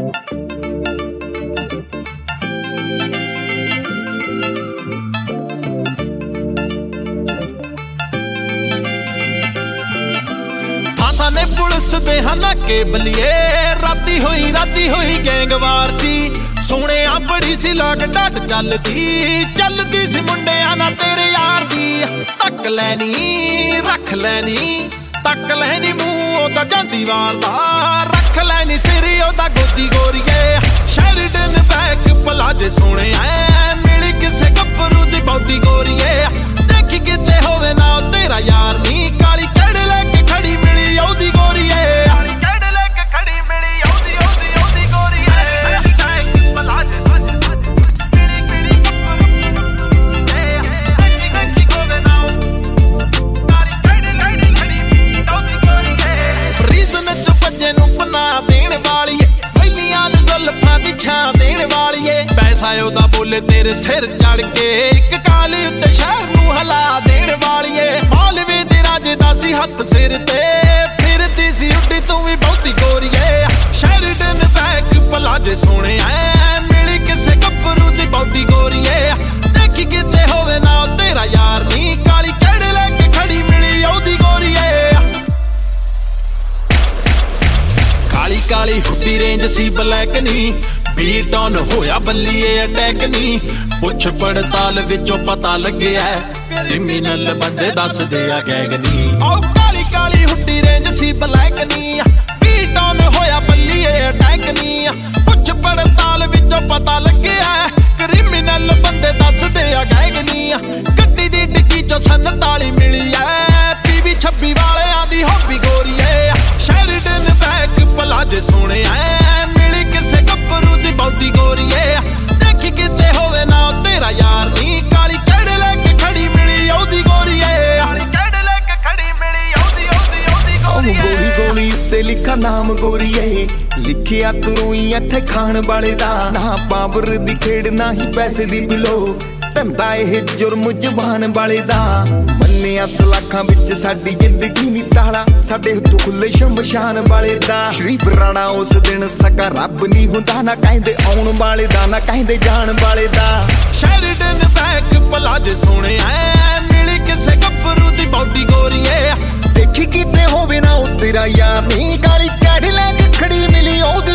ने पुलिस दे नाके बलिए राती होई गैंगवार सी सोने बड़ी सी लाग डट चलदी सी मुंडिया ना तेरे यार दी तक लैनी रख लैनी मुंह ओदा जांदी वार दा रख लैनी सिर ओदा गोदी गोरीए शेरिडन बैक पलाजे सोने मिली किसे गब्बरू दी बॉडी गोरीए देखी किते होवे ना तेरा यार नी काली कड़ लेके खड़ी मिली ओदी गोरीए काली कड़ लेके खड़ी मिली ओदी गोरीए रीजन च भज्जे नूं बना देण वाली पहिलियां नूं जुल्फां दी छां देण वाली पैसा ओदा बोले तेरे सिर चढ़ के एक काली उत्ते शहर नूं हला देण वाली मालवे दे राजे दा सी हत्थ सिर ते फिरदी सी उड्डी तूं भी बहुती गोरीए शेरिडन बैक पलाजे सोने मिली किसे गब्बरू दी बॉडी गोरीए देखी किते होवे ना तेरा यार नी काली कड़ लेके खड़ी मिली ओदी गोरीए काली हुड्डी रेंज सी ब्लैक नी बीट ऑन होया बल्लीए अटैक नी पुछ पड़ताल विचों पता लग्या क्रिमिनल बंदे दस दे आ गैंग नी ओ काली हुड्डी रेंज सी ब्लैक नी बीट ऑन होया बल्लीए अटैक नी पुछ पड़ताल विचों पता लग्या क्रिमिनल बंदे दस दे आ गैंग नी गड्डी दी डिग्गी चों 47 मिली पीवी 26 वालियां दी हॉबी गोरीए शेरिडन बैक पलाजे सोने मिली किसे गब्बरू दी बॉडी गोरीए देखी किते होवे ना तेरा यार नी काली कड़ लेके खड़ी मिली ओदी गोरीए काली कड़ लेके खड़ी मिली ओदी गोरीए गोली उत्ते लिखा नाम गोरीए लिखिया तरूई इत्थे खाण वाले दा ना पावर दी खेड़ ना ही पैसे दी बिलो धंधा ਇਹ जुर्म जवान वाले दा ਮੰਨਿਆ ਸਲਾਖਾਂ ਵਿੱਚ ਸਾਡੀ ਜ਼ਿੰਦਗੀ ਨੀ ਤਾਲਾ ਸਾਡੇ ਹੱਥੋਂ ਖੁੱਲੇ ਸ਼ਮਸ਼ਾਨ ਵਾਲੇ ਦਾ ਸ਼੍ਰੀ ਬਰਾਣਾ ਉਸ ਦਿਨ ਸਕਾ ਰੱਬ ਨਹੀਂ ਹੁੰਦਾ ਨਾ ਕਹਿੰਦੇ ਆਉਣ ਵਾਲੇ ਦਾ ਨਾ ਕਹਿੰਦੇ ਜਾਣ ਵਾਲੇ ਦਾ ਸ਼ੇਰਿਡਨ ਬੈਕ ਪਲਾਜੇ ਸੋਹਣੇ ਮਿਲੀ ਕਿਸੇ ਗੱਭਰੂ ਦੀ ਬੌਡੀ ਗੋਰੀਏ ਦੇਖੀ ਕਿਤੇ ਹੋਵੇ ਨਾ ਉਹ ਤੇਰਾ ਯਾਰ ਨੀ ਕਾਲੀ ਕੜ ਲੈ ਕੇ ਖੜੀ ਮਿਲੀ ਉਹ